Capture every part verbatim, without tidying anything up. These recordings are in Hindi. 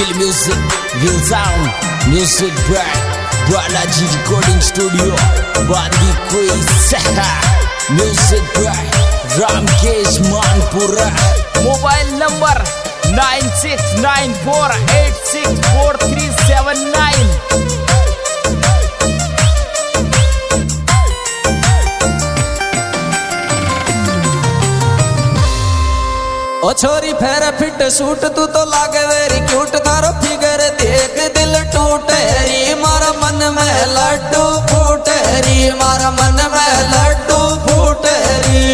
Feel music, feel sound, music by Balaji Recording Studio, Bandi Quiz, music by Ramkesh Manpura. Mobile number nine six nine four eight six four three seven nine. ओ छोरी फेर फिट सूट तू तो लागे वेरी क्यूट थारो फिगर देख दिल टूटे री मारा मन में लड्डू फूटे री मारा मन में लड्डू फूटे री।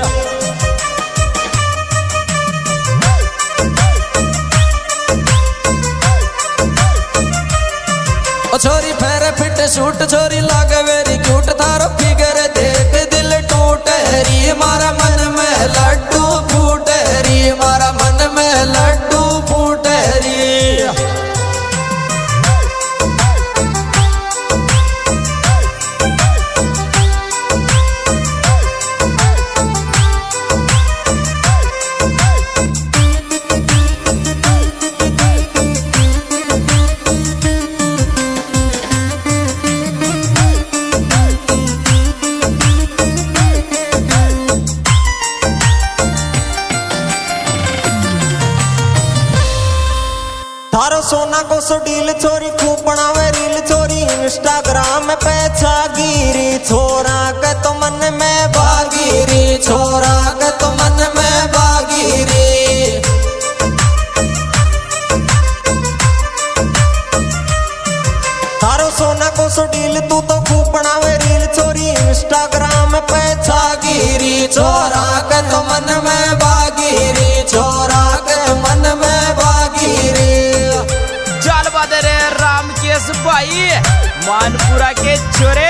ओ छोरी फेर फिट सूट छोरी लागे वेरी क्यूट थारो फिगर देख दिल टूटे री मारा मन में लड्डू फूटे री मारा मन में लड्डू फूटे री। थारो सोना को सो डील छोरी खूब बनावे रील छोरी इंस्टाग्राम पे छागिरी छोरा के तो मन में बागिरी छोरा के तो मन में बागिरी। थारो सोना को सो डील तू तो खूब बनावे रील छोरी इंस्टाग्राम पे छागिरी छोरा के तो मन में बागिरी छोरा के मन में बागिरी। रामकेश भाई मानपुरा के छोरे।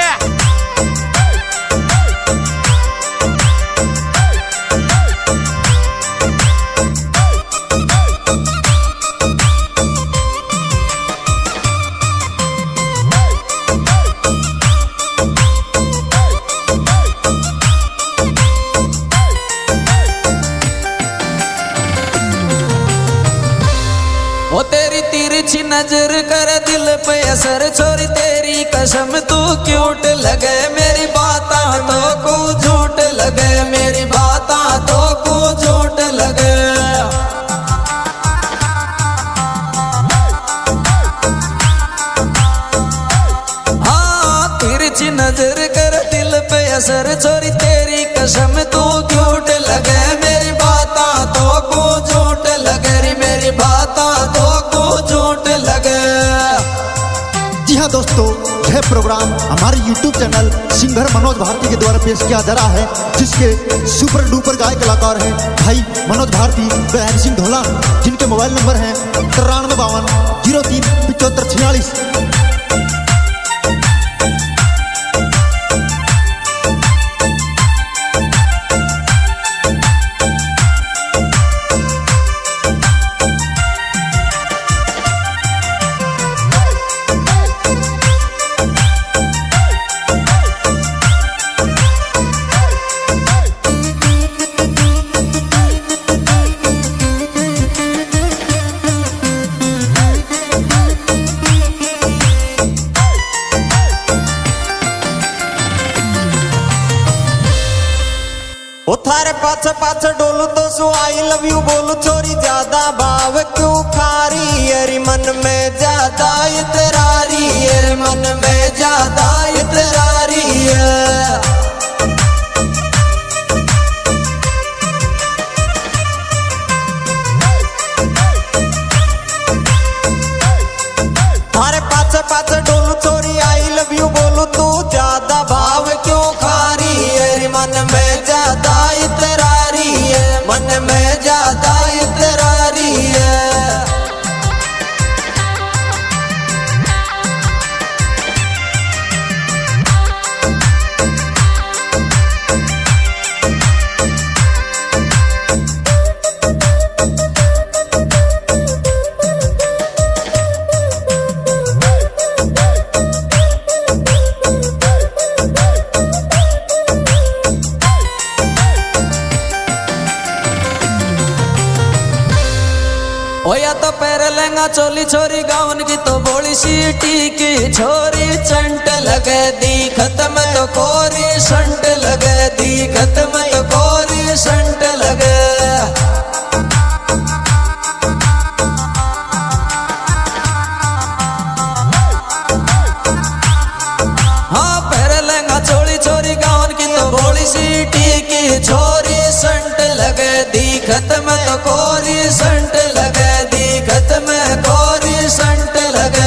ओ तेरी तिरछी नजर कर दिल पे असर छोरी तेरी कसम तू क्यूट लगे मेरी बाता तो को झूठ लगे मेरी बाता तो को झूठ लगे। हाँ तिरछी नजर कर दिल पे असर छोरी तेरी कसम तू क्यूट लगे मेरी बाता तो को झूठ लगे री मेरी बाता तो को झूठ लगे। जी हाँ दोस्तों, यह प्रोग्राम हमारे YouTube channel singer Manoj Bharti के द्वारा पेश किया जा रहा है, जिसके सुपर डुपर गायक कलाकार हैं भाई मनोज भारती व हरि सिंह ढोला, जिनके मोबाइल नंबर हैं तिरानवे बावन जीरो तीन पिचहत्तर छियालीस। ओ थारे पाछ पाछ डोलू तो सु आई लव यू बोलू छोरी ज्यादा भाव क्यों खारी अरे मन में ज्यादा इतरारी अरे मन में ज्यादा इतरारी है। थारे पाछ पाछ डोलू छोरी आई लव यू बोलू तू ज्यादा भाव क्यों खारी अरे मन में ज्यादा इतरारी है मन में ज्यादा इतरारी है। ओ या तो पैर लेंगा चोली छोरी गाउन की तो बोली सीटी की छोरी चंट लगे दी खत्म तो कोरी संट लगे दी खत्म तो कोरी संट लगे। हाँ पैर लेंगा चोली छोरी गाउन की तो बोली सीटी की छोरी संट लगे दी खत्म तो कोरी संट लगे दी खत्म कोरी संट लगे।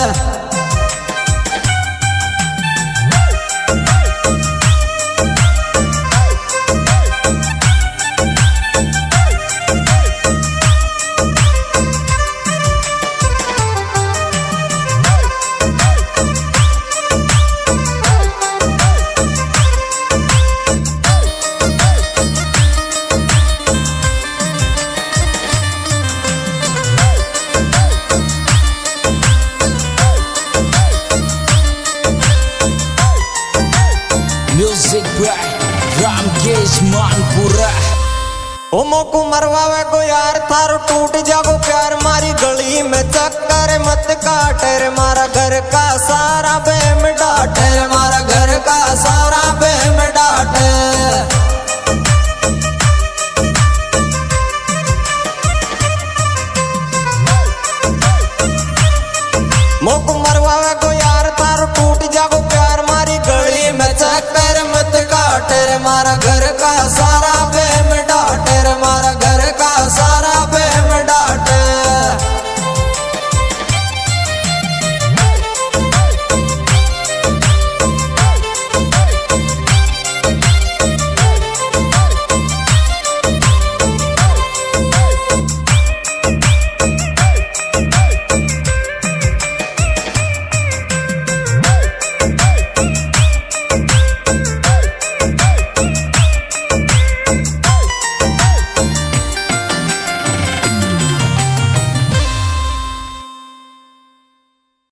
Music by Ramkesh Manpura. ओ मोकू मरवावे को यार थारो टूट जागो प्यार मारी गली में चक्कर मत काटे रे मारा घर का सारा बेम डाटे रे मारा घर का सारा बेम डाटे। मोकू मरवावे को यार थारो टूट जागो प्यार मारी गली में चक्कर मत काटे रे मारा घर का